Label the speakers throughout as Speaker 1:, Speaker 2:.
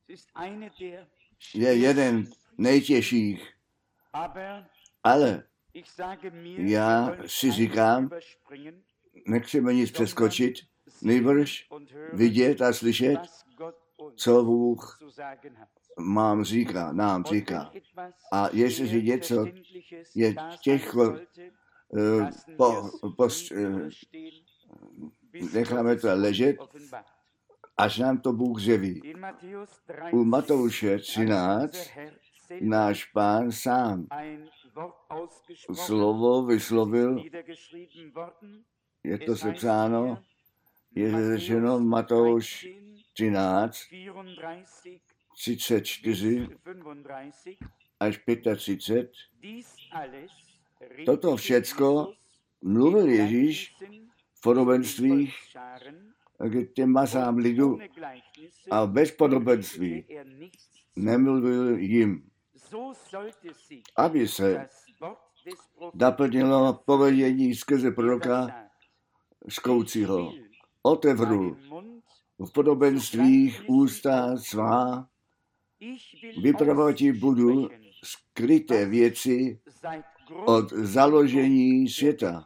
Speaker 1: je jeden nejtěžších, ale já si říkám, nechceme nic přeskočit, nejbrž vidět a slyšet, co Bůh nám říká. A jestli něco je těžko, necháme to ležet, až nám to Bůh zjeví. U Matouše 13 náš Pán sám slovo vyslovil, je to sepsáno, je řečeno Matouš 13, 34 až 35. Toto všecko mluvil Ježíš v podobenstvích k těm masám lidu a bez podobenství nemluvil jim, aby se naplnilo povědění skrze proroka škoucího. Otevřu v podobenstvích ústa svá, vypravovat ti budu skryté věci od založení světa.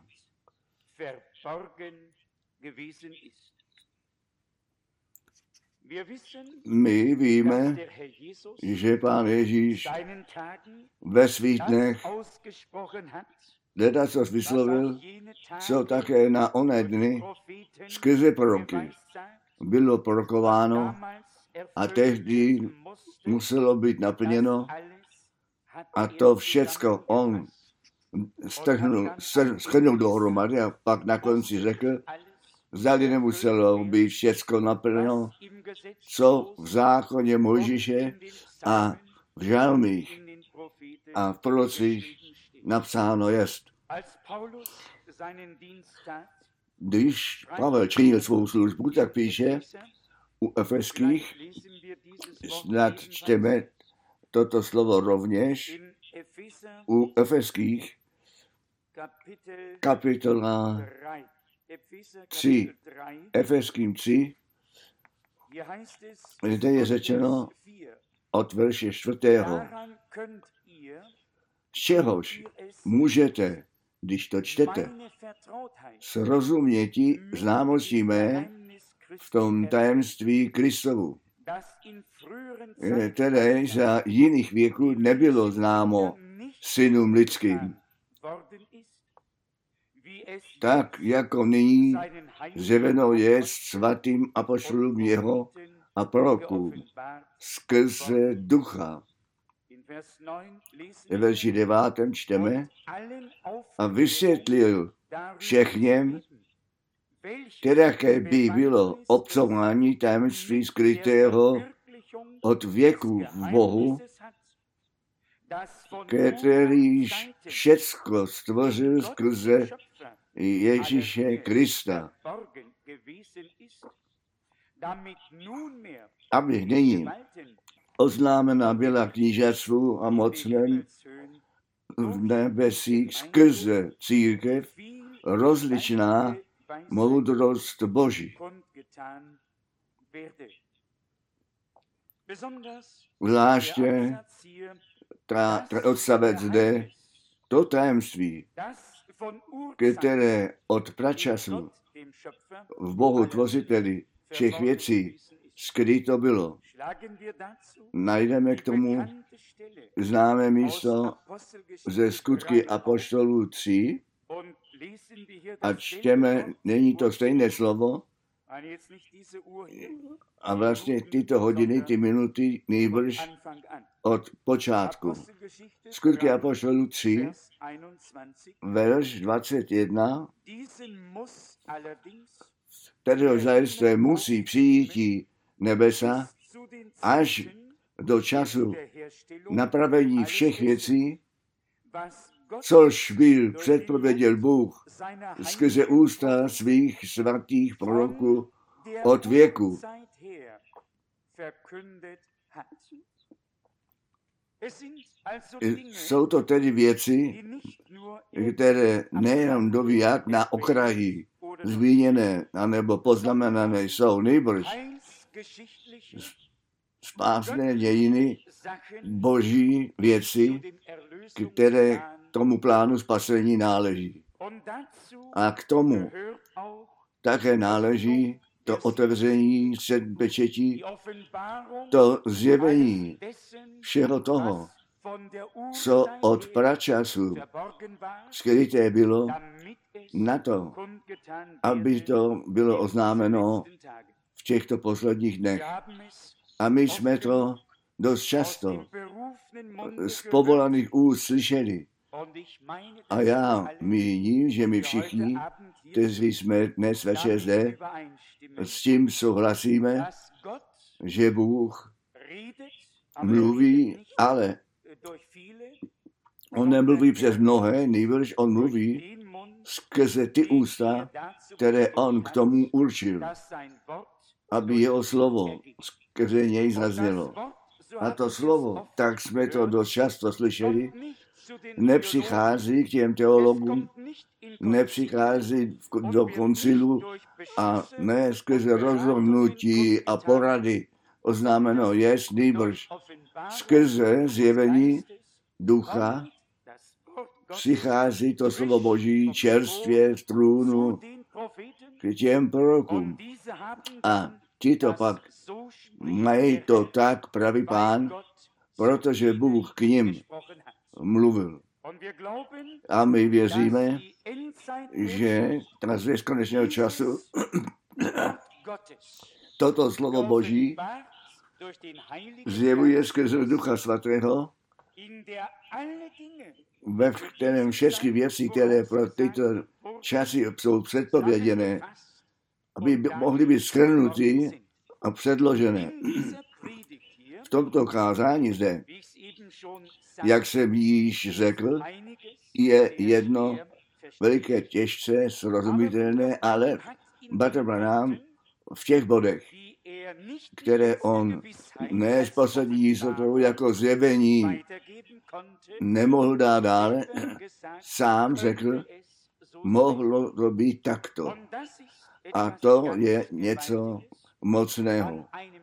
Speaker 1: My víme, že Pán Ježíš ve svých dnech co vyslovil, co také na oné dny skrze proroky bylo prorokováno a tehdy muselo být naplněno a to všecko on shrnul dohromady a pak na konci řekl, zdali nemuselo být všecko naplněno, co v zákoně Mojžíše a v žalmích a v prorocích napsáno jest. Když Pavel činil svou službu, tak píše u Efeských, snad čteme toto slovo rovněž, u Efeských kapitola 3, Efeským 3, kde je řečeno od verše 4. Z čehož můžete, když to čtete, srozuměti známosti mé v tom tajemství Kristovu, které za jiných věků nebylo známo synům lidským. Tak jako nyní zjeveno je svatým apoštolům jeho a prorokům skrze ducha. Ve verši 9. čteme a vysvětlil všechněm, které by bylo obcování tajemství skrytého od věku v Bohu, kterýž všecko stvořil skrze Ježíše Krista, aby nyní oznámena byla knížectvu a mocnem v nebesích skrze církev rozličná moudrost Boží. Zvláště odstavec zde to tajemství, které od pračasu v Bohu tvořiteli všech věcí skryto bylo. Najdeme k tomu známé místo ze Skutky apoštolů 3 a čteme, není to stejné slovo, a vlastně tyto hodiny, ty minuty nejbrž od počátku. Skutky apoštolů 3, verš 21, kterého zajisté musí přijít nebesa až do času napravení všech věcí, což byl předpověděl Bůh skrze ústa svých svatých proroků od věku. Jsou to tedy věci, které nejenom dovíjak na okraji zmíněné anebo poznamenané jsou, nejbrž spásné dějiny, boží věci, které tomu plánu spasení náleží. A k tomu také náleží to otevření předpečetí, to zjevení všeho toho, co od pračasu skryté bylo, na to, aby to bylo oznámeno v těchto posledních dnech. A my jsme to dost často z povolaných úst slyšeli. A já míním, že my všichni, kteří jsme dnes večer zde, s tím souhlasíme, že Bůh mluví, ale on nemluví přes mnohé, nýbrž on mluví skrze ty ústa, které on k tomu určil, aby jeho slovo skrze něj zaznělo. A to slovo, tak jsme to dost často slyšeli, nepřichází k těm teologům, nepřichází do koncilu a ne skrze rozhodnutí a porady oznámeno jest, nýbrž skrze zjevení ducha přichází to slovo Boží čerstvě z trůnu k těm prorokům. A tito pak mají to tak, pravý Pán, protože Bůh k nim mluvil. A my věříme, že ta zvěst konečného času toto slovo Boží zjevuje skrze Ducha Svatého, ve kterém všechny věci, které pro tyto časy jsou předpověděné, aby mohly být shrnuty a předložené. V tomto kázání zde, jak jsem již řekl, je jedno veliké těžce srozumitelné, ale Bratr Branham v těch bodech, které on ne s poslední jistotou jako zjevení nemohl dát dále, sám řekl, mohlo to být takto. A to je něco mocného.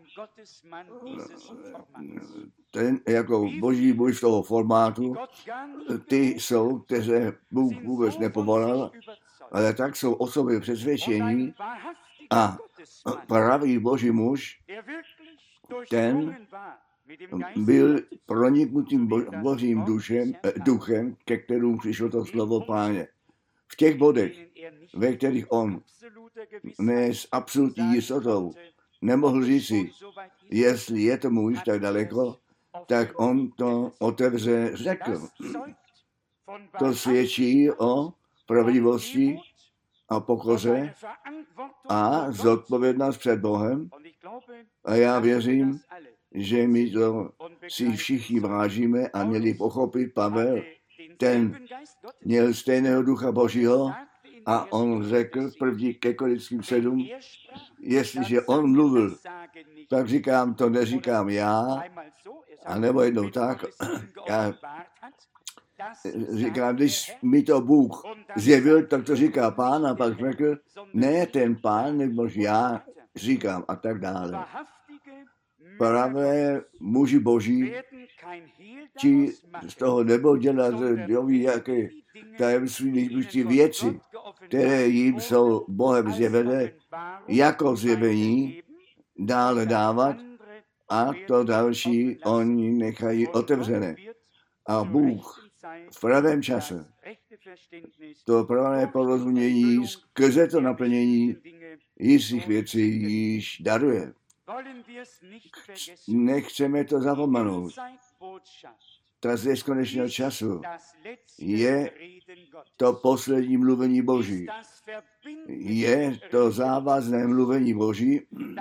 Speaker 1: Ten jako boží muž toho formátu, ty jsou, které Bůh vůbec nepovolal, ale tak jsou osoby přesvědčení a pravý boží muž, ten byl proniknutým božím duchem, ke kterému přišlo to slovo Páně. V těch bodech, ve kterých on ne s absolutní jistotou nemohl říci, jestli je tomu už tak daleko, tak on to otevře řekl. To svědčí o pravdivosti a pokoře a zodpovědnost před Bohem. A já věřím, že my to si všichni vážíme a měli pochopit Pavel. Ten měl stejného ducha Božího a on řekl v 1. Korinským 7, jestliže on mluvil, tak říkám, to neříkám já, a nebo jednou tak, já říkám, když mi to Bůh zjevil, tak to říká Pán a pak řekl, ne ten Pán, nebo já říkám a tak dále. Pravé muži Boží, ti z toho nebudou dělat jaké tajemství, ty věci, které jim jsou Bohem zjevené, jako zjevení dále dávat a to další oni nechají otevřené. A Bůh v pravém čase to pravé porozumění skrze to naplnění jistých věcí již daruje. Nechceme to zapomenout. Ta zvěst konečného času je to poslední mluvení Boží. Je to závazné mluvení Boží,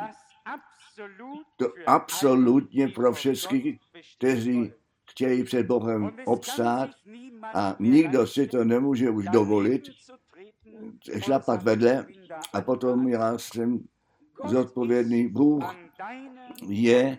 Speaker 1: to absolutně pro všechny, kteří chtějí před Bohem obstát a nikdo si to nemůže už dovolit, šlapat vedle a potom já jsem zodpovědný. Bůh je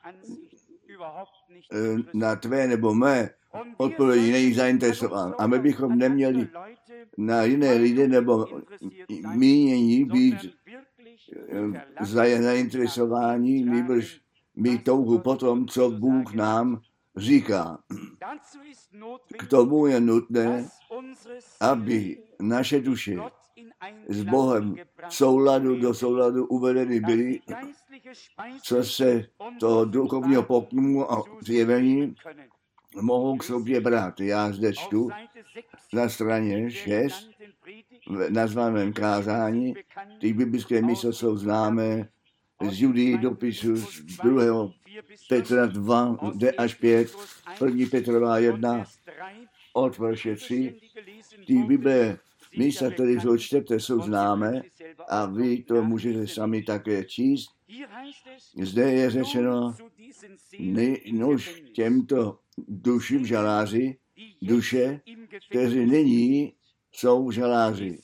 Speaker 1: na tvé nebo mé odpovědi není zainteresován. A my bychom neměli na jiné lidi nebo mínění být zainteresováni, nebož mít touhu po tom, co Bůh nám říká. K tomu je nutné, aby naše duše s Bohem do souladu uvedeny byly, co se toho duchovního pokynu a zjevení mohou k sobě brát. Já zde čtu na straně 6 v nazvaném kázání. Ty biblické místa jsou známé z Judii dopisu z 2. Petra 2, až 5, 1. Petrova 1, od verše 3. Ty Bible místa, které jsou čtete, jsou známé a vy to můžete sami také číst. Zde je řečeno, nož těmto duším žaláři, duše, kteří nyní jsou žaláři.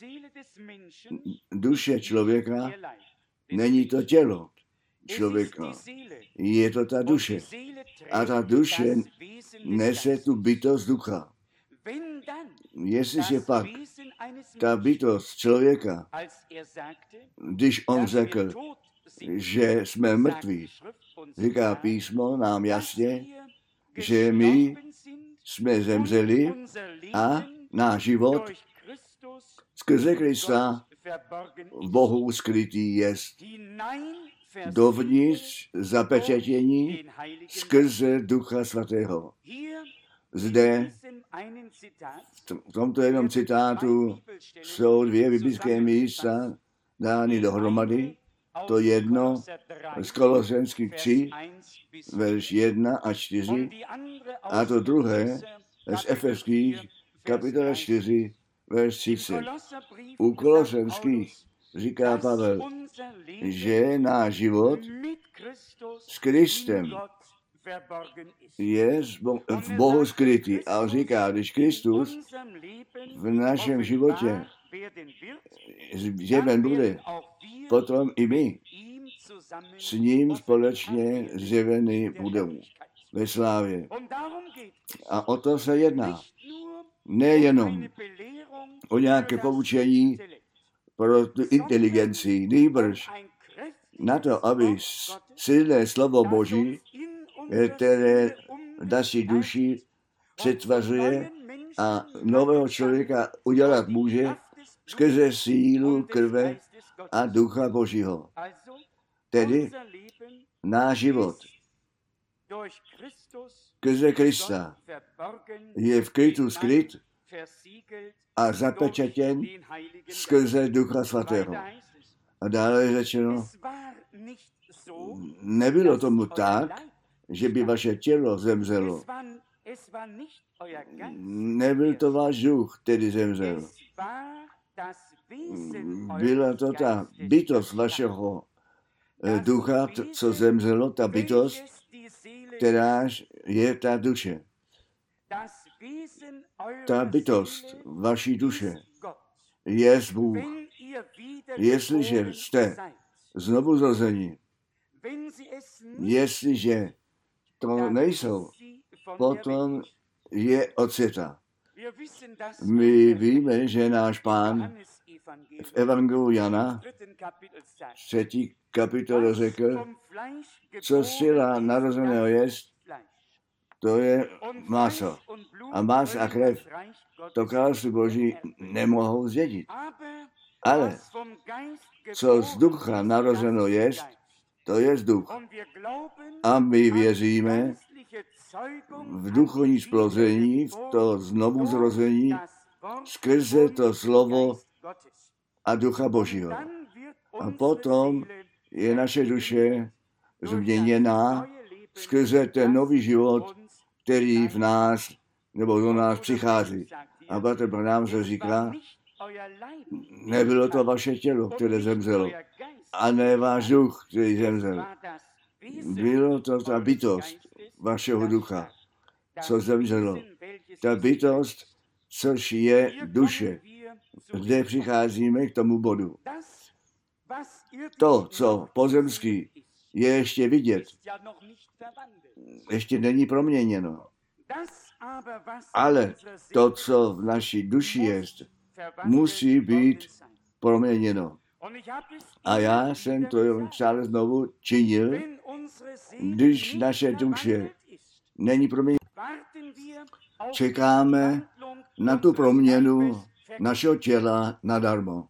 Speaker 1: Duše člověka není to tělo člověka, je to ta duše. A ta duše nese tu bytost ducha. Jestliže pak ta bytost člověka, když on řekl, že jsme mrtví, říká písmo nám jasně, že my jsme zemřeli a náš život skrze Krista v Bohu skrytý jest. Dovnitř zapečetění skrze Ducha Svatého. Zde v tomto jednom citátu jsou 2 biblické místa dány dohromady. To jedno z Kolosenských 3, verš 1 a 4, a to druhé z Efeských, kapitola 4, verš 30. U Kolosenských říká Pavel, že náš život s Kristem je v Bohu skrytý. A říká, když Kristus v našem životě zjeven bude, potom i my s ním společně zjeveni budeme ve slávě. A o to se jedná. Nejenom o nějaké poučení pro tu inteligenci, nýbrž na to, aby silné slovo Boží, které naši duši přetvařuje a nového člověka udělat může skrze sílu krve a Ducha Božího. Tedy náš život skrze Krista je v Kristu skryt a zapečetěn skrze Ducha Svatého. A dále je řečeno, nebylo tomu tak, že by vaše tělo zemřelo. Nebyl to váš duch, který zemřel. Byla to ta bytost vašeho ducha, co zemřelo, ta bytost, která je ta duše. Ta bytost vaší duše je Bůh. Jestliže jste znovu zrození, jestliže to nejsou, potom je od světa. My víme, že náš Pán v Evangeliu Jana 3. kapitole řekl, co z těla narozeného jest, to je maso. A maso a krev to království Boží nemohou zdědit. Ale co z ducha narozeno jest, to je duch. A my věříme v duchovní splození, v to znovu zrození, skrze to slovo a Ducha Božího. A potom je naše duše změněná skrze ten nový život, který v nás nebo do nás přichází. A Bratr Branham se říká, nebylo to vaše tělo, které zemřelo, a ne váš duch, který zemřel. Bylo to ta bytost vašeho ducha, co zemřelo. Ta bytost, což je duše, kde přicházíme k tomu bodu. To, co pozemský je ještě vidět, ještě není proměněno. Ale to, co v naší duši je, musí být proměněno. A já jsem to stále znovu činil, když naše duše není proměněna. Čekáme na tu proměnu našeho těla nadarmo.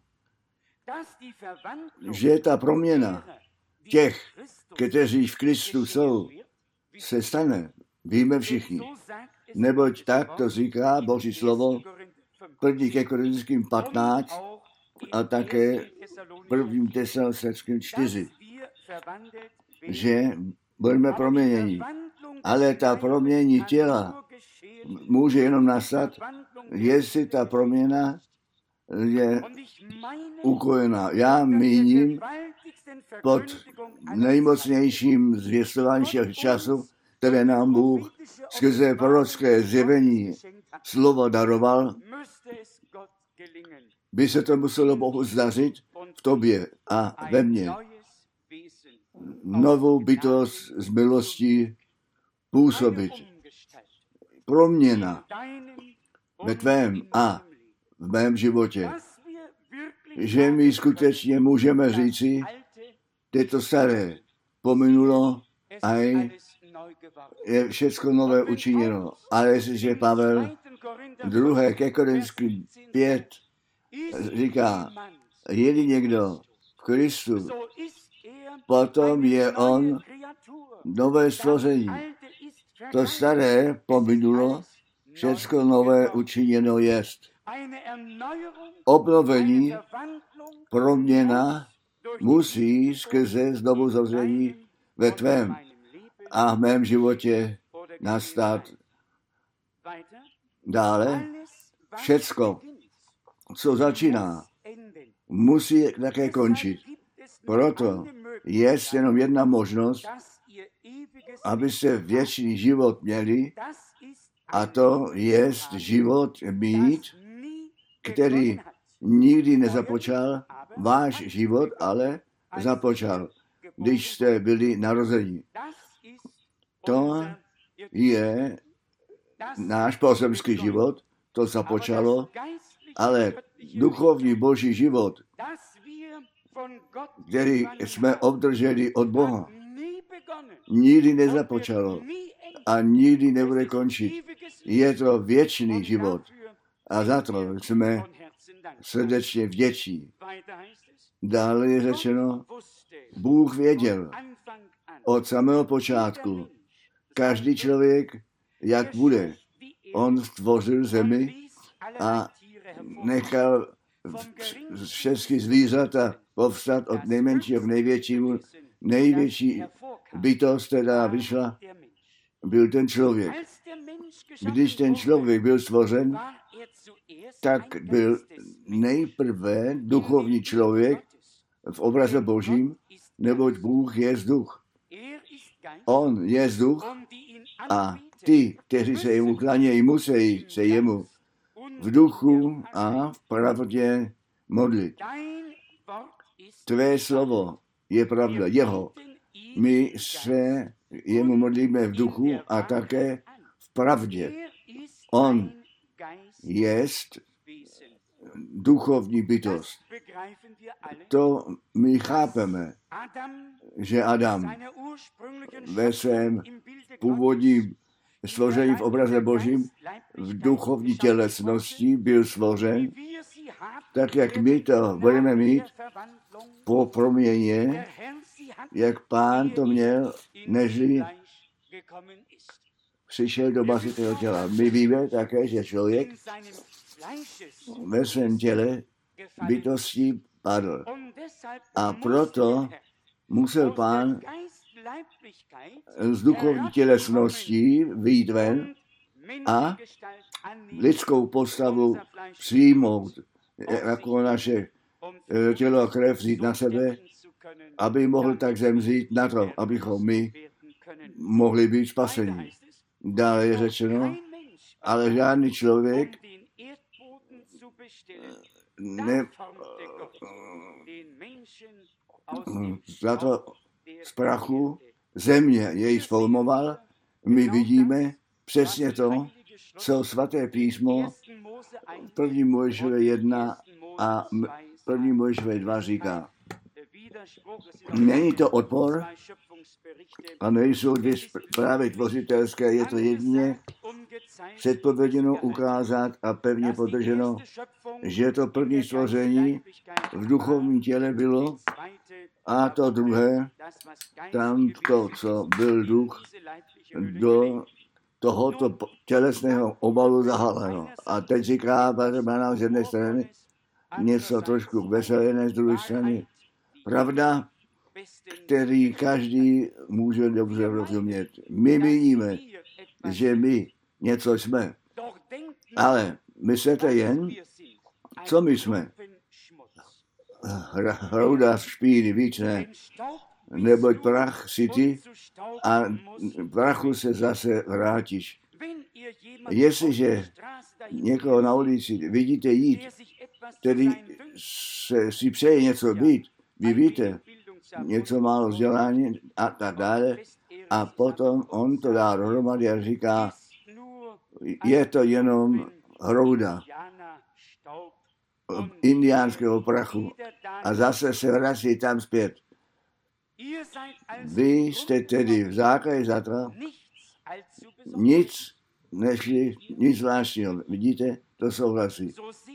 Speaker 1: Že ta proměna těch, kteří v Kristu jsou, se stane, víme všichni. Neboť tak to říká Boží slovo, 1. Korinským 15 a také 1. Tesalonickým 4, že budeme proměněni. Ale ta promění těla může jenom nastat, jestli ta proměna je ukojená. Já míním pod nejmocnějším zvěstováním času, které nám Bůh skrze prorocké zjevení slovo daroval, by se to muselo Bohu zdařit v tobě a ve mně. Novou bytost z milostí působit. Proměna ve tvém a v mém životě. Že my skutečně můžeme říci, to staré pominulo a je všecko nové učiněno. Ale jestliže Pavel 2. ke Korinským 5 říká, je-li někdo v Kristu, potom je on nové stvoření. To staré pominulo, všecko nové učiněno jest. Obnovení, proměna musí skrze znovuzrození ve tvém a v mém životě nastat. Dále všecko, co začíná, musí také končit. Proto je jenom jedna možnost, abyste věčný život měli, a to je život mít, který nikdy nezapočal váš život, ale započal, když jste byli narozeni. To je náš pozemský život, to započalo, ale duchovní boží život, který jsme obdrželi od Boha, nikdy nezapočalo a nikdy nebude končit. Je to věčný život a za to jsme srdečně vděční. Dále je řečeno, Bůh věděl od samého počátku, každý člověk, jak bude. On stvořil zemi a nechal všechny zvířata povstat od nejmenšího k největšímu. Největší bytost, která vyšla, byl ten člověk. Když ten člověk byl stvořen, tak byl nejprve duchovní člověk v obraze Božím, neboť Bůh je duch. On je duch a ty, kteří se jemu klanějí, musí se jemu v duchu a v pravdě modlit. Tvé slovo je pravda, jeho. My se jemu modlíme v duchu a také v pravdě. On jest duchovní bytost. To my chápeme, že Adam ve svém původním stvoření v obraze Božím v duchovní tělesnosti byl stvořen, tak jak my to budeme mít po proměně, jak Pán to měl, nežli přišel do basitého těla. My víme také, že člověk ve svém těle bytostí padl. A proto musel Pán z duchovní tělesností vyjít ven a lidskou postavu přijmout, jako naše tělo a krev vzít na sebe, aby mohl tak zemřít na to, abychom my mohli být spaseni. Dále je řečeno, ale žádný člověk za to z prachu země jej sformoval. My vidíme přesně to, co svaté písmo v 1. Mojžíšově 1 a 1. Mojžíšové 2 říká. Není to odpor a nejsou dvě zprávy tvořitelské, je to jedině předpověděno, ukázat a pevně podrženo, že to první stvoření v duchovním těle bylo a to druhé, tam to, co byl duch, do tohoto tělesného obalu zahaleno. A teď říká Branham z jedné strany něco trošku veselé, z druhé strany pravda, který každý může dobře rozumět. My vidíme, že my něco jsme, ale myslíte jen, co my jsme. Hrouda špíny, víc ne. Neboť prach si ty a prachu se zase vrátíš. Jestliže někoho na ulici vidíte jít, který si přeje něco být, vy víte, něco málo vzdělání a tak dále, a potom on to dá dohromady a říká, je to jenom hrouda indiánského prachu a zase se vrací tam zpět. Vy jste tedy v základě zatra nic nešli, nic zvláštního. Vidíte, to souhlasí.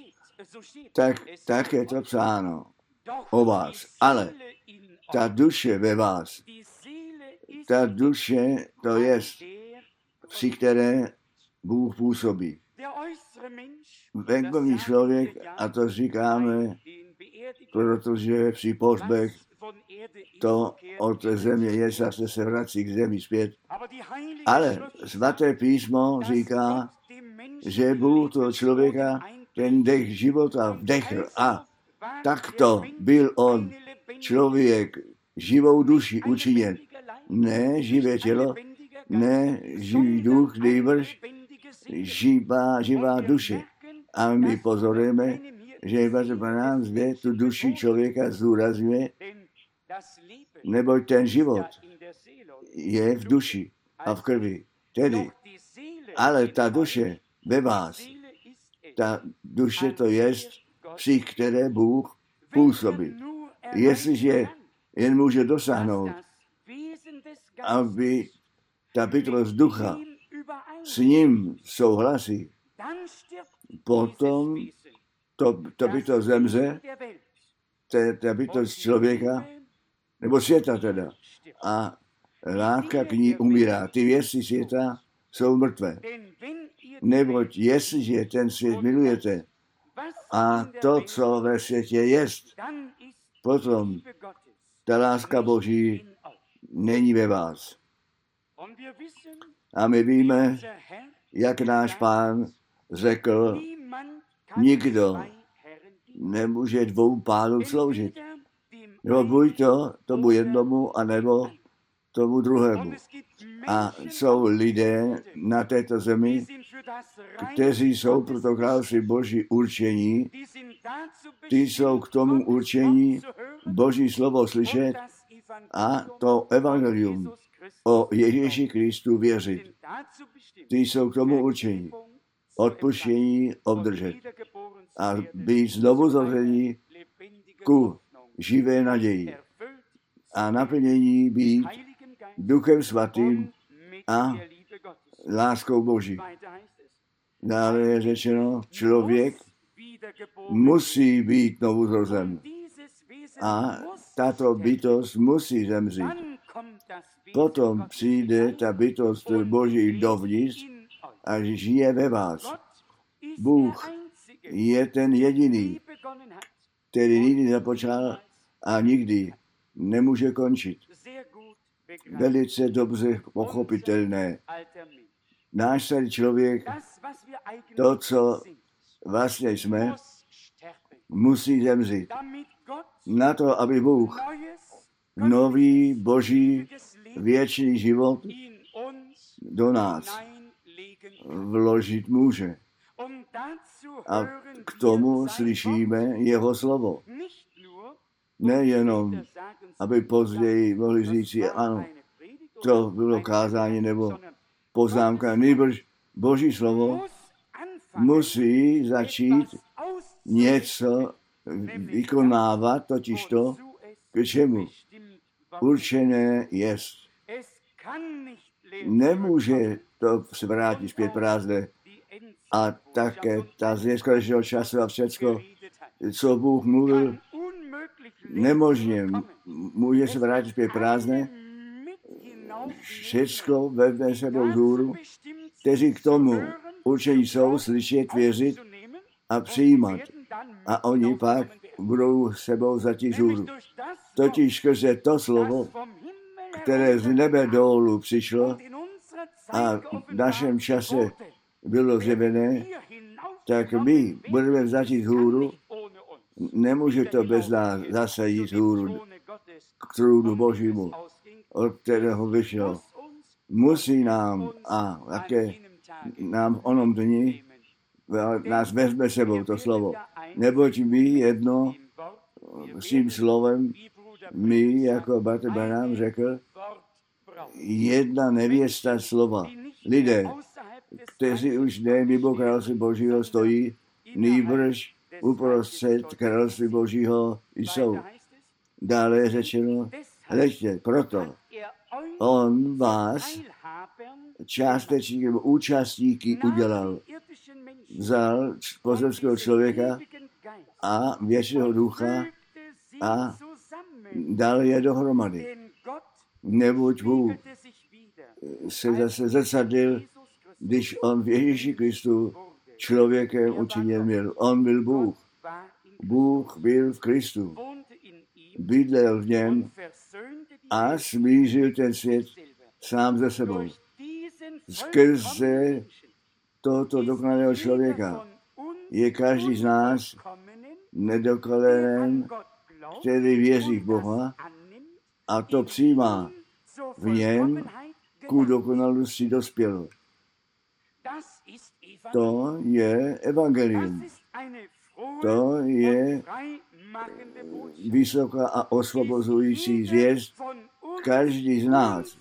Speaker 1: Tak je to psáno o vás. Ale ta duše ve vás, ta duše, to je, při které Bůh působí. Venkovní člověk, a to říkáme, protože při pohřbech to od země je, zase se vrací k zemi zpět. Ale svaté písmo říká, že Bůh toho člověka ten dech života vdechl a takto byl on člověk živou duši učiněn. Ne živé tělo, ne živý duch, nejbrž živá duše. A my pozorujeme, že Branham zde tu duši člověka zdůrazňuje, neboť ten život je v duši a v krvi. Tedy, ale ta duše ve vás, ta duše to je, při které Bůh působí. Jestliže jen může dosáhnout, aby ta bytost ducha s ním souhlasí, potom to bytost zemře, ta bytost člověka, nebo světa teda, a láska k ní umírá. Ty věci světa jsou mrtvé. Neboť jestliže ten svět milujete a to, co ve světě jest, potom ta láska Boží není ve vás. A my víme, jak náš Pán řekl, nikdo nemůže dvou pánům sloužit. Nebo buď to tomu jednomu, anebo tomu druhému. A jsou lidé na této zemi, kteří jsou pro to království Boží určení, ty jsou k tomu určení Boží slovo slyšet a to evangelium o Ježíši Kristu věřit. Ty jsou k tomu určení odpuštění obdržet a být znovu zrození ku živé naději a naplnění být Duchem Svatým a láskou Boží. Dále je řečeno, člověk musí být novozrozen a tato bytost musí zemřít. Potom přijde ta bytost Boží dovnitř a žije ve vás. Bůh je ten jediný, který nikdy započal a nikdy nemůže končit. Velice dobře pochopitelné. Náš starý člověk, to, co vlastně jsme, musí zemřít. Na to, aby Bůh nový Boží věčný život do nás vložit může. A k tomu slyšíme jeho slovo. Nejenom, aby později mohli říct, ano, to bylo kázání nebo poznámka, nýbrž Boží slovo musí začít něco vykonávat totiž to, k čemu určené jest. Nemůže to se vrátit zpět prázdné. A také ta zvěst konečného času a všecko, co Bůh mluvil, nemožně může se vrátit zpět prázdné. Všecko vezme sebou vzhůru, kteří k tomu určení jsou slyšet, věřit a přijímat. A oni pak budou sebou zatím vzhůru. Totiž skrze to slovo, které z nebe dolů přišlo a v našem čase bylo zjevené, tak my budeme vzati vzhůru. Nemůže to bez nás zase jít vzhůru k trůnu Božímu, od kterého vyšel. Musí nám a také nám v onom dni nás vezme sebou to slovo. Neboť my jedno s tím slovem, my, jako bratr Branham řekl, jedna nevěsta slova. Lidé, kteří už ne mimo království Božího stojí, nýbrž uprostřed království Božího jsou. Dále je řečeno, hleďte, proto on vás částečně účastníky udělal. Vzal pozemského člověka a věčného ducha a dal je dohromady. Neboť Bůh se zase zrcadlil, když on v Ježíši Kristu člověkem učiněn byl. On byl Bůh. Bůh byl v Kristu. Bydlel v něm a smířil ten svět sám ze sebou. Skrze tohoto dokonalého člověka je každý z nás nedokonalým, který věří v Boha a to přijímá. V něm ku dokonalosti dospělo. To je evangelium. To je vysoká a osvobozující zvěst. Každý z nás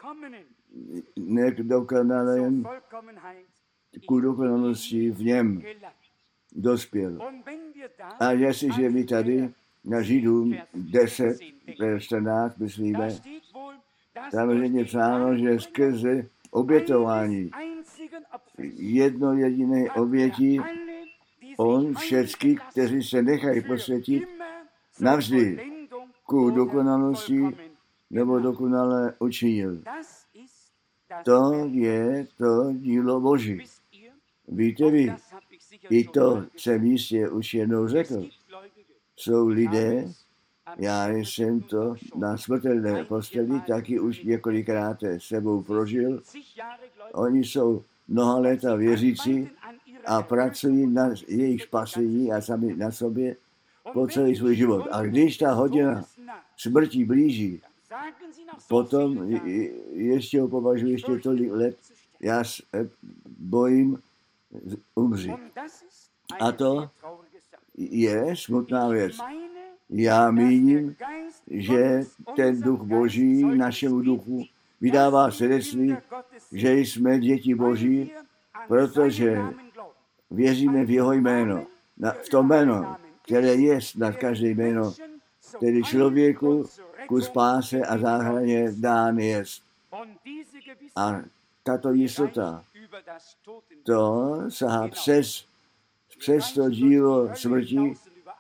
Speaker 1: nedokonalým ku dokonalosti v něm dospěl. A jestliže my tady na Židům 10, 14 myslíme, tam je psáno, že skrze obětování jedno jediné obětí on všechny, kteří se nechají posvětit, navždy ku dokonalosti nebo dokonale učinil. To je to dílo Boží. Víte vy, i to jsem jistě už jednou řekl. Jsou lidé, já jsem to na smrtelné posteli taky už několikrát sebou prožil. Oni jsou mnoha léta věřící a pracují na jejich spasení a sami na sobě po celý svůj život. A když ta hodina smrti blíží, potom ještě ho považuji ještě tolik let, já se bojím umřít. A to je smutná věc. Já míním, že ten duch Boží našemu duchu vydává svědectví, že jsme děti Boží, protože věříme v jeho jméno. V tom jméno, které je nad každé jméno, tedy člověku ku spáse a záchraně dán jest. A tato jistota, to sahá přes to dílo smrti,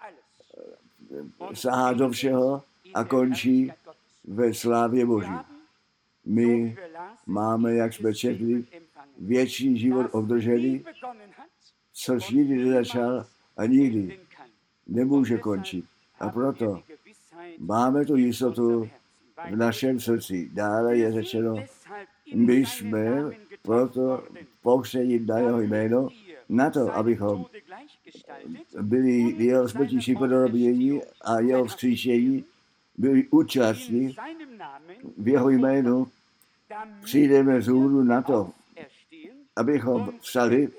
Speaker 1: sahá do všeho a končí ve slávě Boží. My máme, jak jsme četli, věčný život obdrželi, což nikdy nezačal a nikdy nemůže končit. A proto máme tu jistotu v našem srdci. Dále je řečeno, my jsme proto povšedit na jeho jméno, na to, abychom byli v jeho smrti podobění a jeho vzkříšení, byli účastní v jeho jménu, přijdeme vzhůru na to, abychom vstali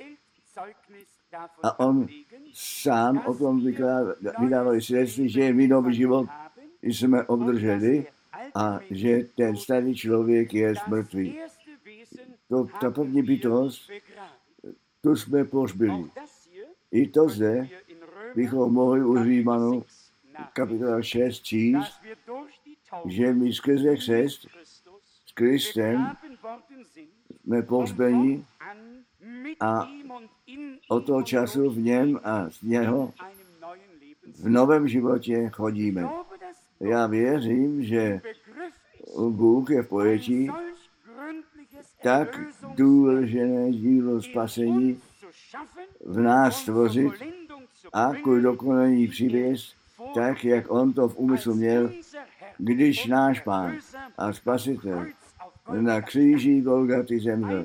Speaker 1: a on sám o tom vydávali svědectví, že my nový život jsme obdrželi a že ten starý člověk je mrtvý. Ta první bytost, tu jsme pohřbili. I to zde bychom mohli u Římanů kapitola 6 číst, že my skrze křest s Kristem jsme pohřbeni a od toho času v něm a z něho v novém životě chodíme. Já věřím, že Bůh je v pojetí tak důležité dílo spasení v nás tvořit a k dokonalení přivést, tak, jak on to v úmyslu měl, když náš Pán a Spasitel na kříži Golgaty zemřel.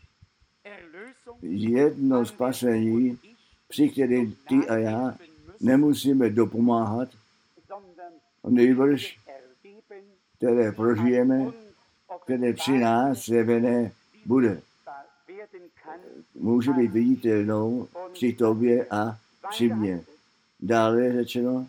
Speaker 1: Jedno spasení, při kterém ty a já nemusíme dopomáhat, nejbrž, které prožijeme, které při nás zjevené bude. Může být viditelnou při tobě a při mně. Dále je řečeno,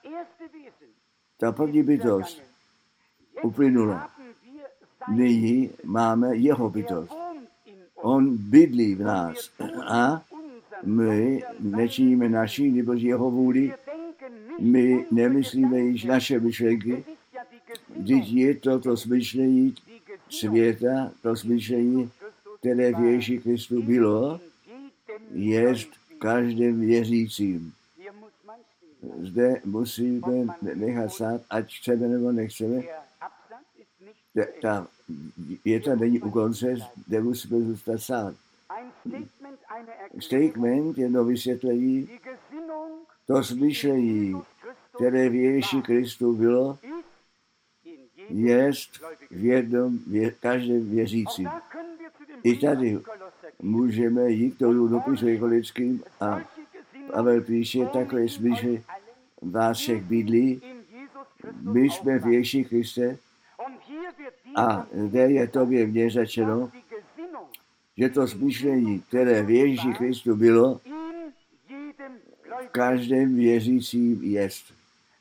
Speaker 1: ta první bytost uplynula. Nyní máme jeho bytost. On bydlí v nás a my nečiníme naší, nebo jeho vůli. My nemyslíme již naše myšlenky. Vždyť je to smýšlení světa, to smýšlení, které v Ježíši Kristu bylo, jest každým věřícím. Zde musíme nechat stát, ať chceme nebo nechceme. Ta věta není u konce, kde musíme zůstat stát. Statement, jedno vysvětlení, to smýšlení, které v Ježíši Kristu bylo, jest v jednom, každém věřícím. I tady můžeme jít k tomu dopisu ekolickým a Pavel píše takové smýšlení vás všech bydlí. My jsme v Ježíši Kriste a zde je tobě mně řečeno, že to smýšlení, které v Ježíši Kristu bylo, v každém věřícím jest.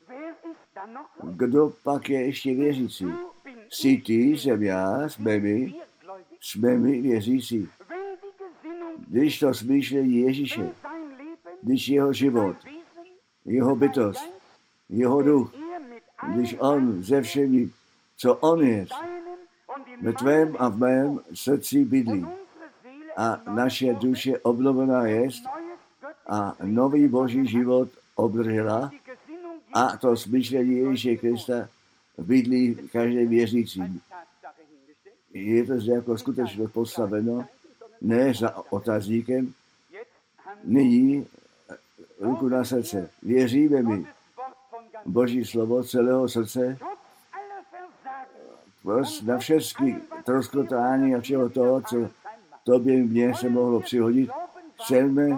Speaker 1: Kdo pak je ještě věřící? Jsi ty, jsem já, jsme my věřící. Když to smýšlení Ježíše, když jeho život, jeho bytost, jeho duch, když on ze všemi, co on je, ve tvém a v mém srdci bydlí a naše duše obnovená jest a nový boží život obdržela a to smýšlení Ježíše Krista bydlí každém věřícím. Je to zde jako skutečnost postaveno, ne za otazníkem. Nyní ruku na srdce. Věříme mi Boží slovo celého srdce, na všechny troskotání a všeho toho, co tobě mně se mohlo přihodit, chceme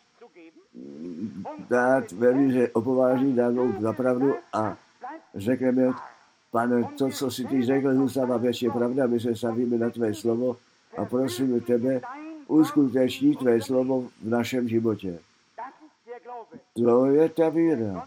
Speaker 1: dát velice opovážný, dát za pravdu a řekneme, Pane, to, co si ty řekl, zůstává větší pravda, my se stavíme na tvé slovo a prosíme tebe, uskuteční tvé slovo v našem životě. To je ta víra,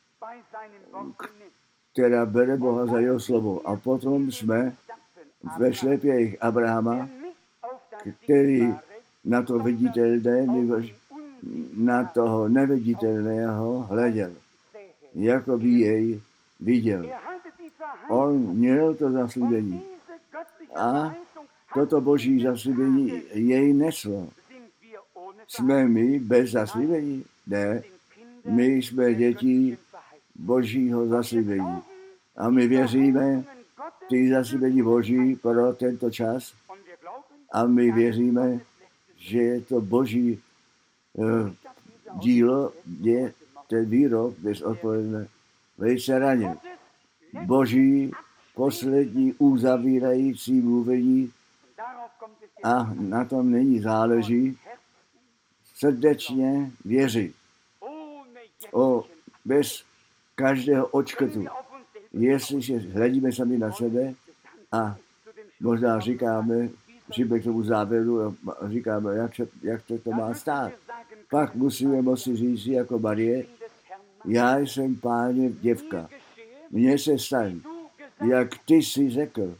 Speaker 1: která bere Boha za jeho slovo. A potom jsme ve šlepějích Abrahama, který na to viditelné, na toho neviditelného hleděl, jako by jej viděl. On měl to zaslíbení a toto boží zaslíbení jej neslo. Jsme my bez zaslíbení? Ne, my jsme děti božího zaslíbení. A my věříme ty zaslíbení boží pro tento čas a my věříme, že je to boží dílo, je ten výrok, dnes odpoledne velice raně. Boží poslední uzavírající mluvení a na tom není záleží srdečně věřit. Bez každého odškrtu. Jestliže hledíme sami na sebe a možná říkáme, přijde k tomu závěru a říkáme, jak to má stát. Pak musíme moci říct jako Marie, já jsem Páně děvka. Mně se stane, jak ty jsi řekl.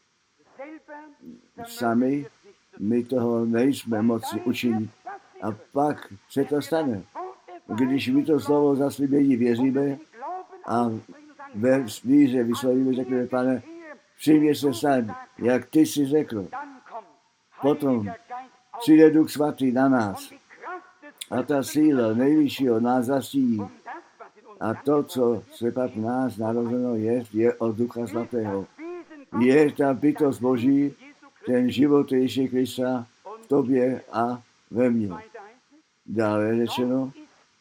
Speaker 1: Sami my toho nejsme moci učinit. A pak se to stane. Když my to slovo zaslíbení věříme a ve víře vyslovíme, řekneme, Pane, přijmě se staň, jak ty jsi řekl. Potom přijde Duch Svatý na nás a ta síla nejvyššího nás zastíní. A to, co se pak v nás narozeno je od Ducha Svatého. Je ta bytost Boží, ten život Ježíše Krista v tobě a ve mně. Dále řečeno,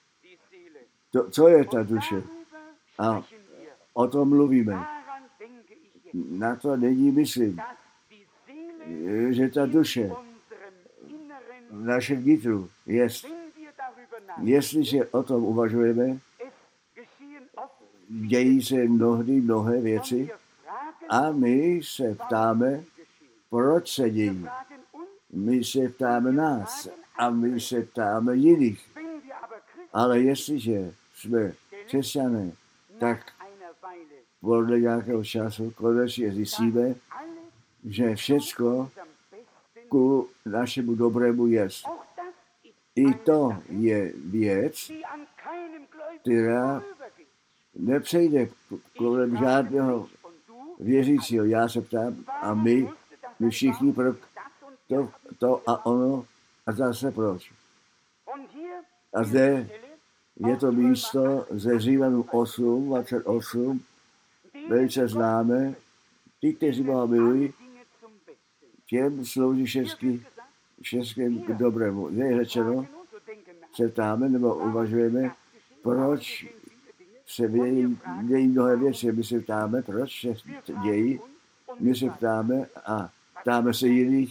Speaker 1: co je ta duše? A o tom mluvíme. Na to není myslím, že ta duše v našem vnitru je. Jestliže o tom uvažujeme, dějí se mnohdy mnohé věci a my se ptáme, proč se dějí. My se ptáme nás a my se ptáme jiných. Ale jestliže jsme křesťané, tak podle nějakého času konečně zjistíme, že všecko ku našemu dobrému je. I to je věc, která nepřejde kolem žádného věřícího. Já se ptám a my všichni pro to a ono a zase proč. A zde je to místo ze Římanů 8:28, velice známe. Ti, kteří Boha milují, těm slouží všechny k dobrému. Je řečeno, se ptáme nebo uvažujeme, proč se dějí mnohé věci. My se ptáme, proč se dějí. My se ptáme a ptáme se jiných.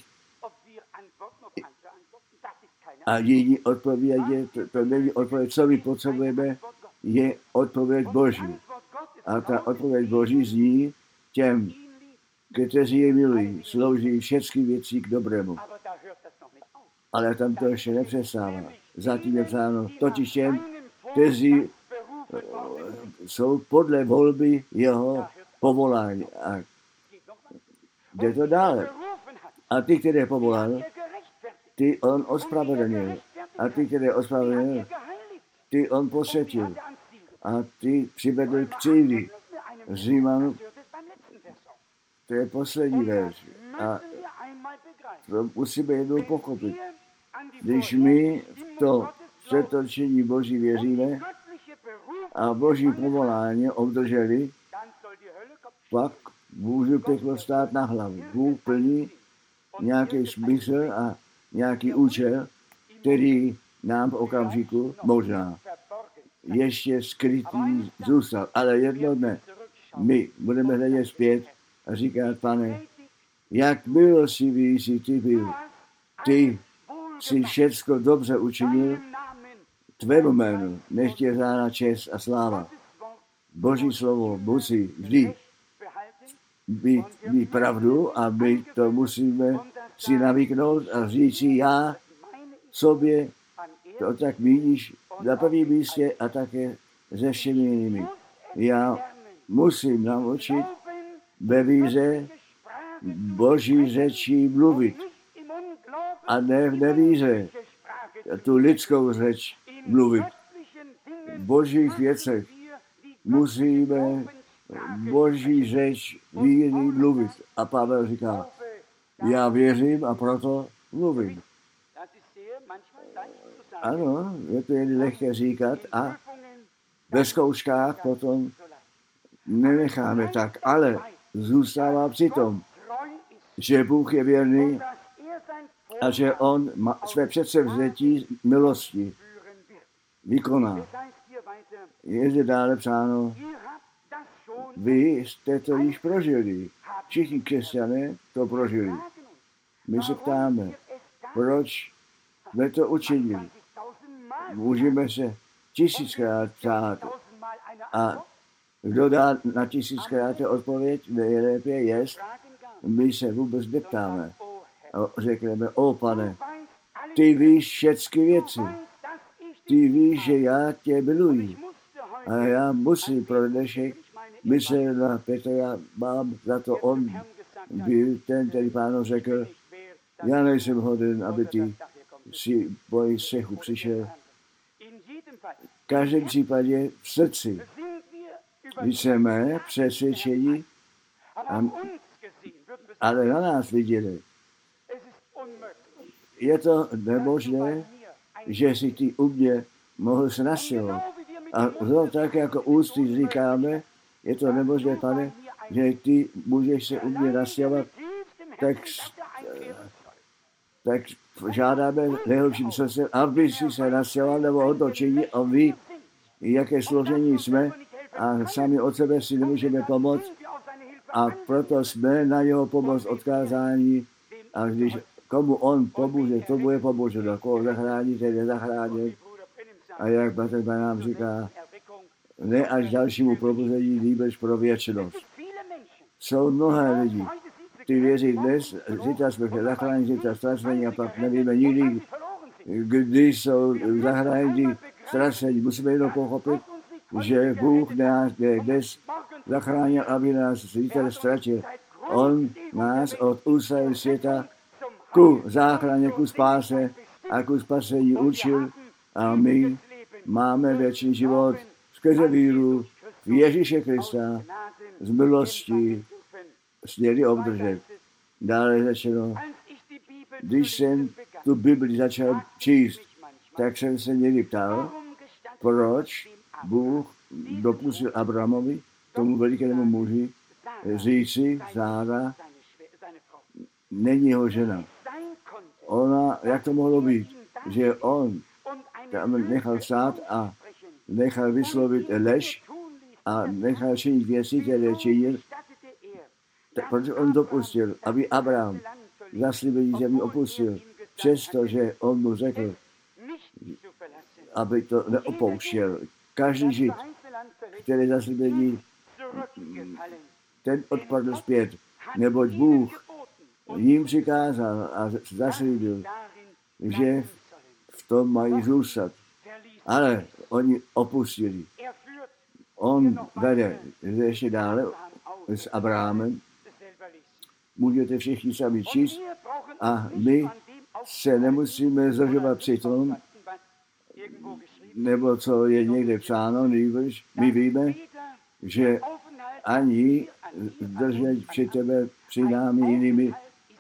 Speaker 1: A jiní odpovědě, to není odpověď, co my potřebujeme, je odpověď Boží. A ta odpověď Boží zní těm, kteří je milují, slouží všechny věci k dobrému. Ale tam to ještě nepřestává. Zatím je psáno, totiž těm, kteří jsou podle volby jeho povolání. A jde to dále. A ty, které povolal, ty on ospravedlnil. A ty, které ospravedlnil, ty on posvětil. A ty přivedl k cíli. Římanů, to je poslední verš. A to musíme jednou pochopit. Když my v to přetočení Boží věříme a Boží povolání obdrželi, pak můžu peklo stát na hlavu. Bůh plní nějaký smysl a nějaký účel, který nám v okamžiku možná ještě skrytý zůstal. Ale jedno dne my budeme hledět zpět a říkat, Pane, jak milostivý jsi ty byl. Ty jsi všecko dobře učinil, tvému jménu nech je dána čest a sláva. Boží slovo musí vždy být pravdu a my to musíme si navyknout a říct si, já sobě to tak vidíš na prvním místě a také se všemi jinými. Já musím naučit ve víře Boží řečí mluvit a ne v nevíře tu lidskou řeč mluvit. V božích věcech musíme Boží řeč víry mluvit. A Pavel říká, já věřím a proto mluvím. Ano, je to jen lehké říkat a ve zkouškách potom nenecháme tak, ale zůstává přitom, že Bůh je věrný a že on své předsevzetí milosti vykoná. Je zde dále psáno, vy jste to již prožili. Všichni křesťané to prožili. My se ptáme, proč jsme to učinili. Můžeme se 1000krát ptát. A kdo dá na 1000krát odpověď, nejlépe je, my se vůbec neptáme. A řekneme, Pane, ty víš všechny věci. Ty víš, že já tě miluji. A já musím pro dnešek myslet na Petra, mám za to on byl ten, který Pánu řekl, já nejsem hoden, aby ty si boj sechu přišel. každém případě v srdci. Jsme přesvědčeni, ale na nás viděli. Je to nemožné, že si ty u mě mohl se nasilovat. A tak jako ústy říkáme, je to nemožné, Pane, že ty můžeš se u mě nasilovat, tak žádáme nejlepším srdcem, aby si se nasilovat nebo otočení a ví, jaké složení jsme a sami od sebe si nemůžeme pomoct a proto jsme na jeho pomoc odkázání a když komu on pomůže, tomu je pomoženo, koho zachrání, ten je zachráněn. A jak Bratr Branham říká, ne až dalšímu probuzení, nýbrž pro věčnost. Jsou mnohé lidi, ty věří dnes, zítra jsme zachráněni, zítra ztracení a pak nevíme nikdy, když jsou zachráněni, ztracení. Musíme jenom pochopit, že Bůh nás dnes zachránil, aby nás zítra ztratil. On nás od ústavy světa ku záchraně, ku spáse a ku spasení učil a my máme věčný život skrze víru v Ježíše Krista z milosti směli obdržet. Dále řečeno, když jsem tu Bibli začal číst, tak jsem se někdy ptal, proč Bůh dopustil Abrahamovi, tomu velikému muži, říci, Sára, není jeho žena. Ona, jak to mohlo být, že on tam nechal stát a nechal vyslovit lež a nechal činit věci, které činil, protože on dopustil, aby Abraham zaslíbení zemi opustil, přestože on mu řekl, aby to neopouštěl. Každý Žid, který zaslíbení, ten odpadl zpět, neboť Bůh jim přikázal a zaslíbil, že v tom mají zůstat. Ale oni opustili. On vede ještě dále s Abrahamem. Můžete všichni sami číst a my se nemusíme zdržovat při tom, nebo co je někde psáno, nejvíc. My víme, že ani zdržet při tebe, při námi jinými,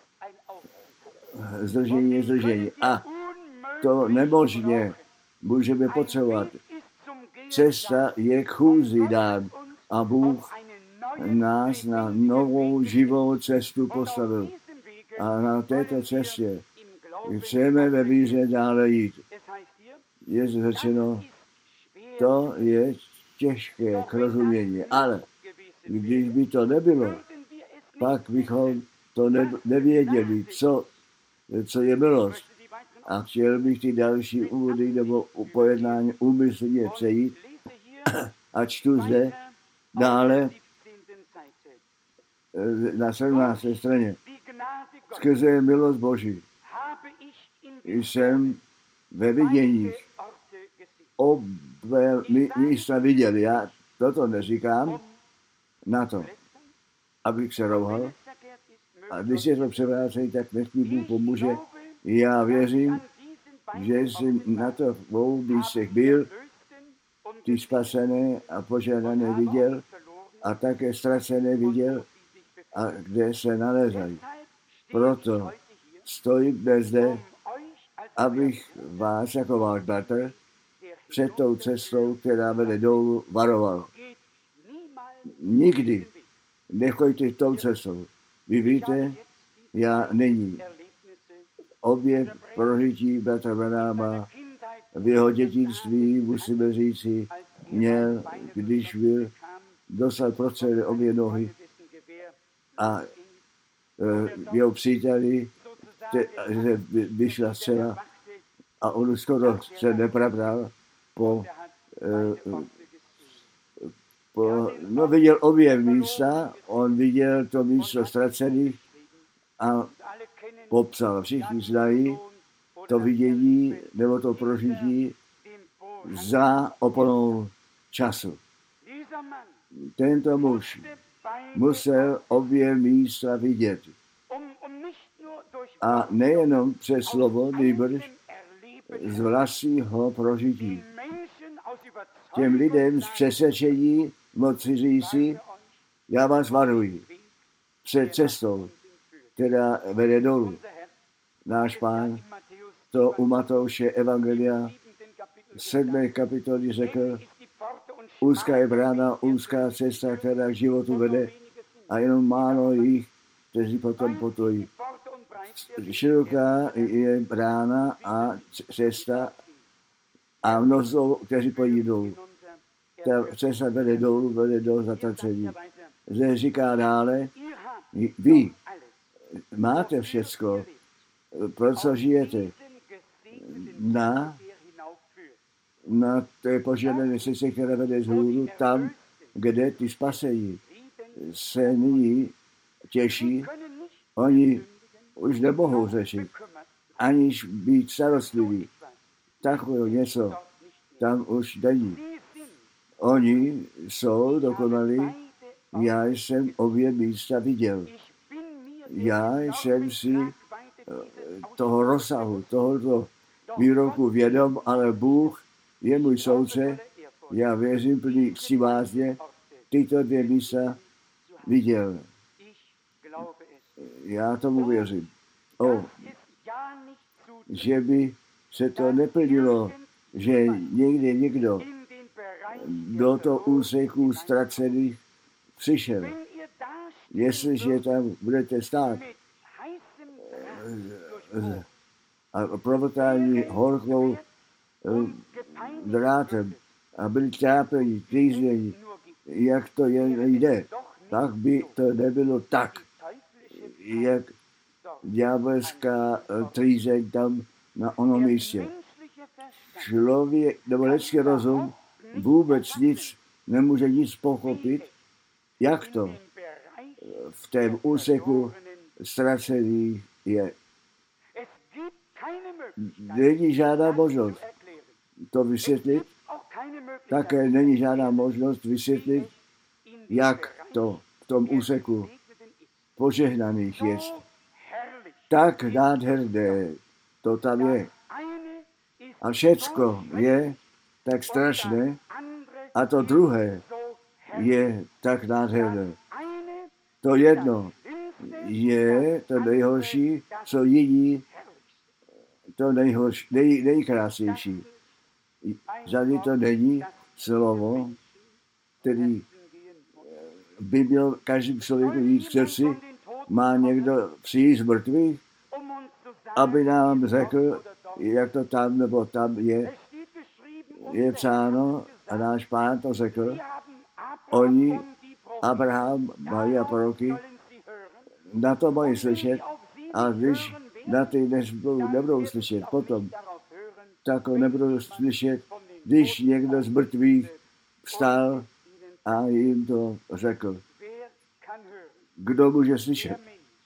Speaker 1: zdržení je zdržení. A to nemožně můžeme potřebovat. Cesta je k chůzi dán a Bůh nás na novou živou cestu postavil. A na této cestě chceme ve víře dále jít. Je řečeno, to je těžké k rozumění, ale když by to nebylo, pak bychom to nevěděli, co je milost. A chtěl bych ty další úvody nebo pojednání úmyslně přejít a čtu zde dále na 17. straně. Skrze milost Boží jsem ve viděních obé místa viděl. Já toto neříkám na to, abych se rouhal. A když je to převrácený, tak nech mi Bůh pomůže. Já věřím, že jsi na to v dvou místech byl, ty spasené a požádané viděl a také ztracené viděl a kde se nalézají. Proto stojím dnes zde, abych vás jako váš bratr před tou cestou, která vede dolů, varoval. Nikdy nechoďte tou cestou. Vy víte, já nyní obě prožití bratra Branhama v jeho dětinství, musíme říci, měl, když byl, dostal prostřely obě nohy a jeho příteli, že vyšla střela a on skoro se nepravdal viděl obě místa, on viděl to místo ztracených a popsal. Všichni znají to vidění nebo to prožití za oponou času. Tento muž musel obě místa vidět. A nejenom přes slovo, nýbrž z vlastního prožití. těm lidem z přesvědčení moci říci, já vás varuji před cestou, která vede dolů. Náš Pán to u Matouše Evangelia 7. kapitoly řekl, úzká je brána, úzká cesta, která k životu vede a jenom málo jich, kteří potom potojí. Široká je brána a cesta a mnoho, kteří pojí dolů. Ta cesta vede dolů, vede do zatracení. Zde říká dále, vy máte všecko, pro co žijete, na té požehnané cestě, která vede vzhůru, tam, kde ty spasení se nyní těší, oni už nemohou řešit, aniž být starostliví. Takové něco tam už není. Oni jsou dokonalí, já jsem obě místa viděl. Já jsem si toho rozsahu, tohoto výroku vědom, ale Bůh je můj soudce. Já věřím plný přivázně, tyto dvě místa viděl. Já tomu věřím. Že by se to neplnilo, že někde někdo do toho úseku ztracených přišel. Jestliže tam budete stát a provotání horkou drátem a byli trápení, týznění, jak to jen jde, tak by to nebylo tak, jak ďábelská trýzeň tam na onom místě. Člověk nebo lidský rozum vůbec nic nemůže nic pochopit, jak to v tém úseku ztracený je. Není žádná možnost to vysvětlit, také není žádná možnost vysvětlit, jak to v tom úseku požehnaných je. Tak nádherné to tam je. A všecko je tak strašné a to druhé je tak nádherné. To jedno je to nejhorší, co jiní to nejkrásnější. Žádný to není slovo, který by měl každým člověku jít v srdci. Má někdo přijít z mrtvých, aby nám řekl, jak to tam nebo tam je psáno a náš Pán to řekl. Oni, Abraham, mají a proroky, na to mají slyšet a když na ty nebudou slyšet potom, tak nebudou slyšet, když někdo z mrtvých vstal a jim to řekl. Kdo může slyšet?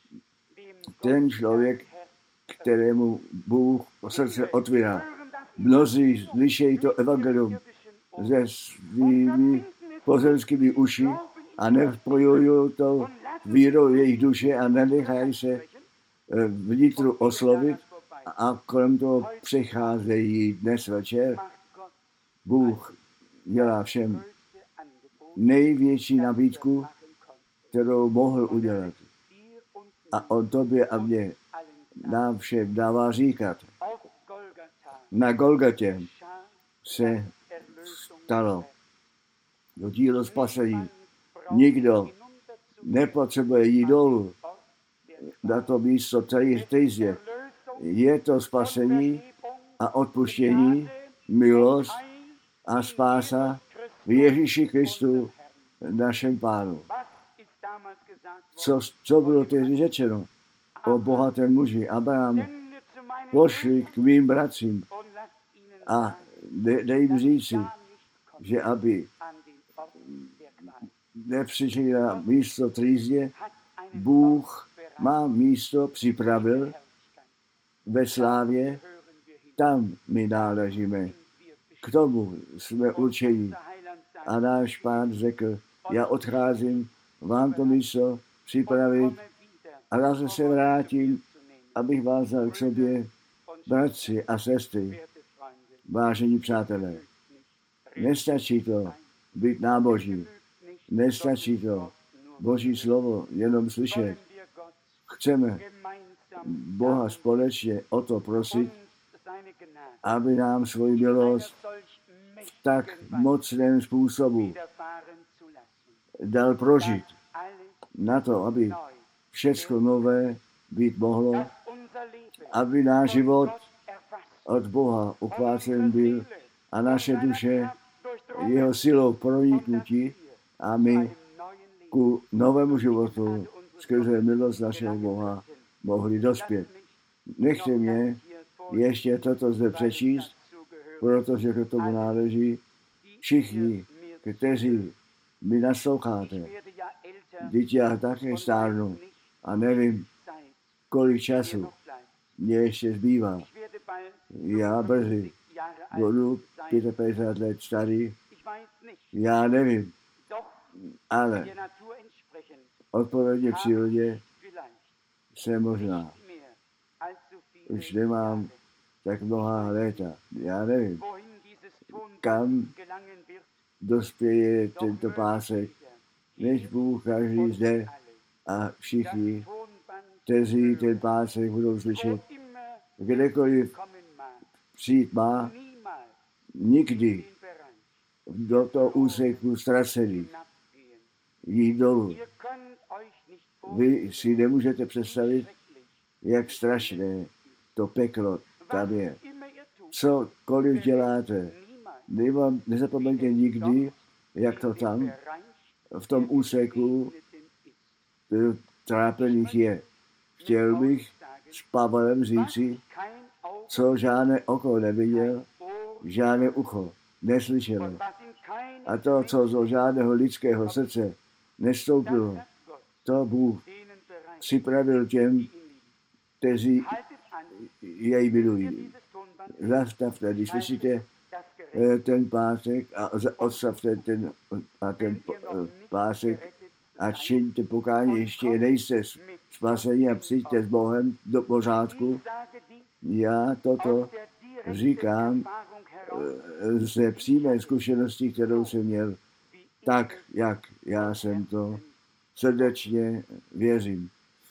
Speaker 1: Ten člověk, kterému Bůh srdce otvírá. Mnozí slyšejí to evangelium se svými pozemskými uši a nevpojují to vírou jejich duše a nenechají se vnitru oslovit a kolem toho přicházejí dnes večer. Bůh dělá všem největší nabídku, kterou mohl udělat. A on tobě a mně nám všem dává říkat. Na Golgatě se stalo do dílo spasení. Nikdo nepotřebuje jít dolů na to místo trýzně. Je to spasení a odpuštění, milost a spása v Ježíši Kristu, našem Pánu. Co bylo tehdy řečeno o bohatém muži Abraham? Pošli k mým bratřím a dej jim říci, že aby nepřišli na místo trýzně, Bůh má místo připravil ve slávě, tam my náležíme. K tomu jsme určeni. A náš Pán řekl, já odcházím vám to místo připravit a zase se vrátím, abych vás vzal k sobě, bratři a sestry, vážení přátelé. Nestačí to být náboží. Nestačí to Boží slovo jenom slyšet. Chceme Boha společně o to prosit, aby nám svoji milost v tak mocném způsobu dal prožít. Na to, aby všecko nové být mohlo, aby náš život od Boha uchvácen byl a naše duše jeho silou proniknutí a my ku novému životu skrze milost našeho Boha mohli dospět. Nechte mě ještě toto zde přečíst, protože k tomu náleží všichni, kteří mi nasloucháte. Vždyť já také stárnu a nevím, kolik času mě ještě zbývá. Já brzy budu 55 let starý, já nevím, ale odpovědně přírodě jsem možná. Už nemám tak mnoha léta. Já nevím, kam dospěje tento pásek, než Bůh každý zde a všichni, kteří ten pásek budou slyšet, kdekoliv přijít má, nikdy do toho úseku ztracených jít dolů. Vy si nemůžete představit, jak strašné to peklo tam je. Cokoliv děláte, nezapomeňte nikdy, jak to tam v tom úseku trápených je. Chtěl bych s Pavlem říci, co žádné oko neviděl, žádné ucho neslyšelo. A to, co do žádného lidského srdce nestoupilo, to Bůh připravil těm, kteří jej milují. Zastavte, když slyšíte ten pásek a odstavte ten pásek a čiňte pokání, ještě nejste spasení a přijďte s Bohem do pořádku. Já toto říkám ze přímé zkušenosti, kterou jsem měl, tak, jak já jsem to srdečně věřím.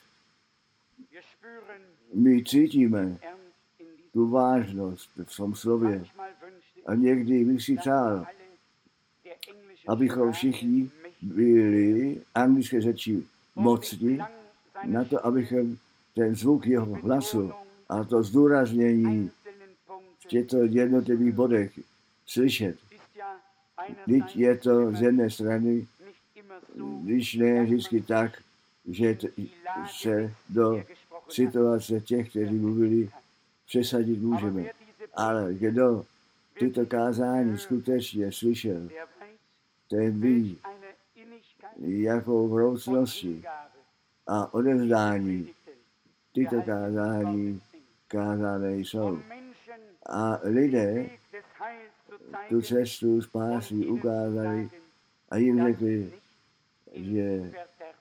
Speaker 1: My cítíme tu vážnost v tom slově a někdy bych si přál, abychom všichni byli anglické řeči mocní, na to, abychom ten zvuk jeho hlasu a to zdůraznění v těchto jednotlivých bodech slyšet. Vždyť je to z jedné strany, když ne vždycky tak, že se do situace těch, kteří mluvili, přesadit můžeme. Ale kdo tyto kázání skutečně slyšel, ten ví, jakou vroucnosti a odevzdání tyto kázání kázané jsou. A lidé tu cestu spásy ukázali a jim řekli, že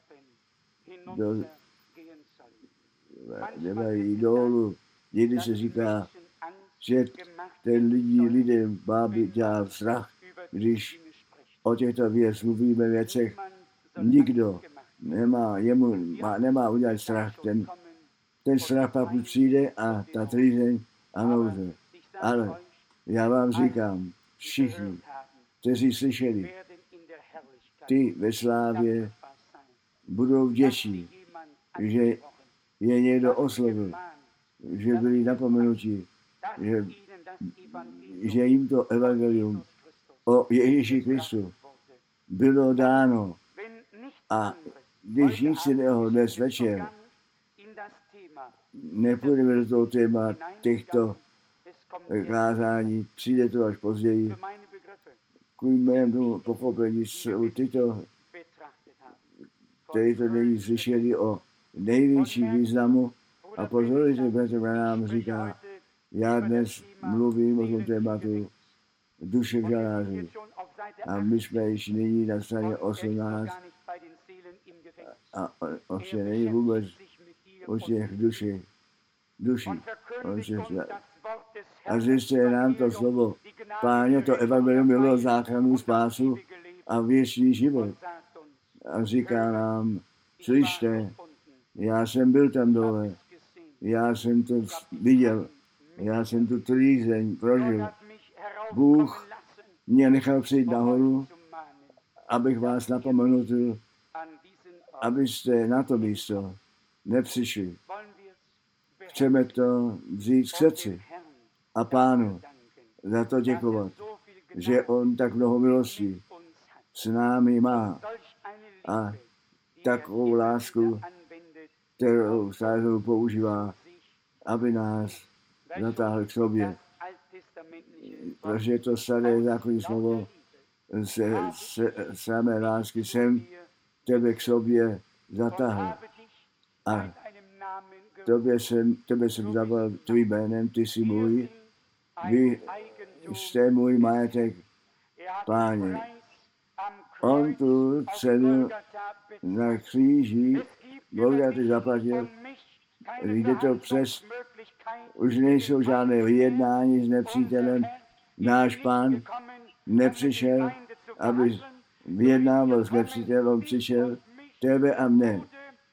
Speaker 1: nemají dolů. Někdy se říká, že ten lidem má být dělat strach, když o těchto věcech nikdo nemá udělat strach. Ten strach pak přijde a ta trýzeň a nouze. Ale já vám říkám, všichni, kteří slyšeli, ty ve slávě budou vděční, že je někdo oslovil, že byli napomenuti, že jim to evangelium o Ježíši Kristu bylo dáno. A když nic jiného dnes večer nepůjdeme do toho téma těchto kázání, přijde to až později. K mému pochopení jsou tyto, kteří to není slyšeli o největší významu. A pozorujte, bratr Branham říká, já dnes mluvím o tom tématu duše v žaláři. A my jsme již nyní na straně 18 a ještě není vůbec o těch duších. duši. A zjistuje nám to slovo. Páně, to evangelium bylo záchranu, spásu a věčný život. A říká nám, slyšte, já jsem byl tam dole, já jsem to viděl, já jsem tu trýzeň prožil. Bůh mě nechal přijít nahoru, abych vás napomenul, abyste na to místo nepřišli. Chceme to vzít k srdci a Pánu za to děkovat, že on tak mnoho milostí s námi má a takovou lásku, kterou stále používá, aby nás zatáhl k sobě. Protože to staré zákonní slovo se samé lásky jsem tebe k sobě zatáhl. A tebe jsem zavolal tvým jménem, ty jsi můj, vy jste můj majetek, Páně. On tu cenu na kříži Golgaty zaplatil. Jde to přes, už nejsou žádné vyjednání s nepřítelem. Náš Pán nepřišel, aby vyjednával s nepřítelem, přišel tebe a mne.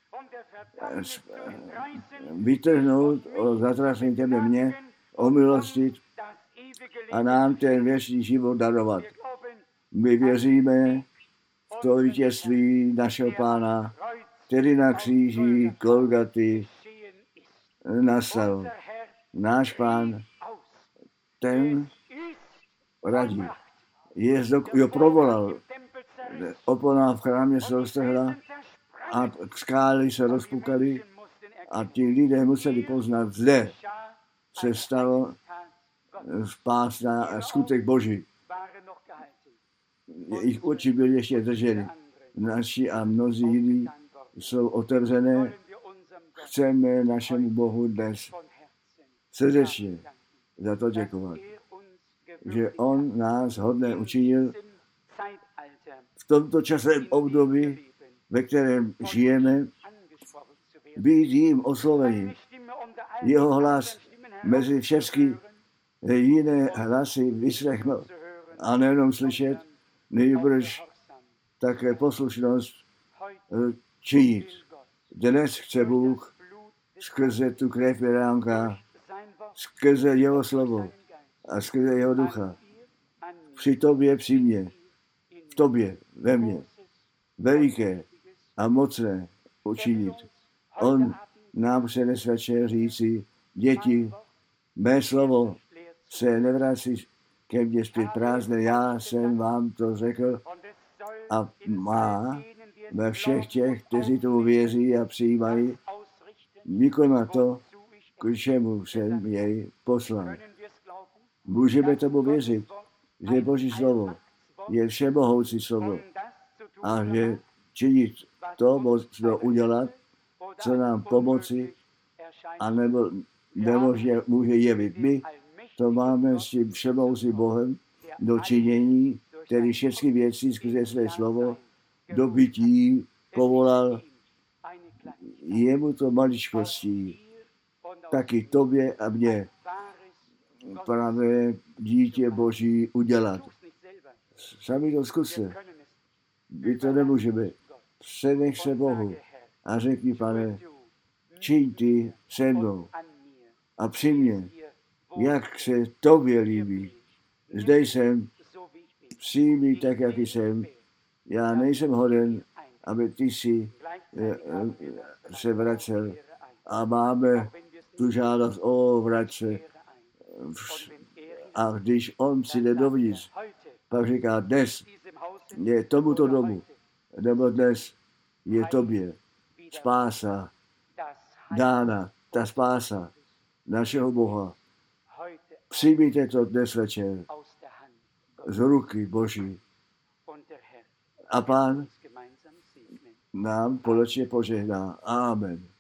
Speaker 1: Vytrhnout o zatracení tebe mě, omilostit a nám ten věčný život darovat. My věříme v to vítězství našeho Pána, který na kříži Golgaty nastal. Náš Pán, ten radí. Jo provolal. Opona v chrámě se roztrhla a skály se rozpukaly a ti lidé museli poznat, zde se stalo spásná a skutek Boží. Jejich oči byly ještě drženy. Naši a mnozí jiní jsou otevřené. Chceme našemu Bohu dnes srdečně za to děkovat, že on nás hodné učinil v tomto časovém období, ve kterém žijeme, být jím oslovení. Jeho hlas mezi všechny jiné hlasy vyslechnout a nejenom slyšet, nejbrž také poslušnost činit. Dnes chce Bůh skrze tu krev beránka, skrze jeho slovo a skrze jeho ducha při tobě, při mně, v tobě, ve mně, veliké a mocné učinit. On nám se dnes večer říci, děti, mé slovo se nevrací ke mně zpět prázdné, já jsem vám to řekl a má ve všech těch, kteří tomu věří a přijímají, vykonat to, k čemu jsem jej poslal. Můžeme tomu věřit, že Boží slovo je všemohoucí slovo a že činit to možno udělat, co nám pomoci, anebo může jevit. My to máme s tím všemohoucím Bohem do činění, který všechny věci skrze své slovo do bytí povolal. Jemu to maličkostí, taky tobě a mně právě dítě Boží udělat. Sami to zkuste. My to nemůžeme. Přednech se Bohu a řekni, Pane, čiň ty se mnou a při mně, jak se tobě líbí. Zde jsem, přijmi tak, jak jsem. Já nejsem hoden, aby ty si se vracel a máme tu žádost o vrať se. A když on přijde dovnitř, pak říká, dnes je tomuto domu, nebo dnes je tobě spása dána, ta spása našeho Boha. Přijmíte to dnes večer z ruky Boží. A Pán nám společně požehná. Amen.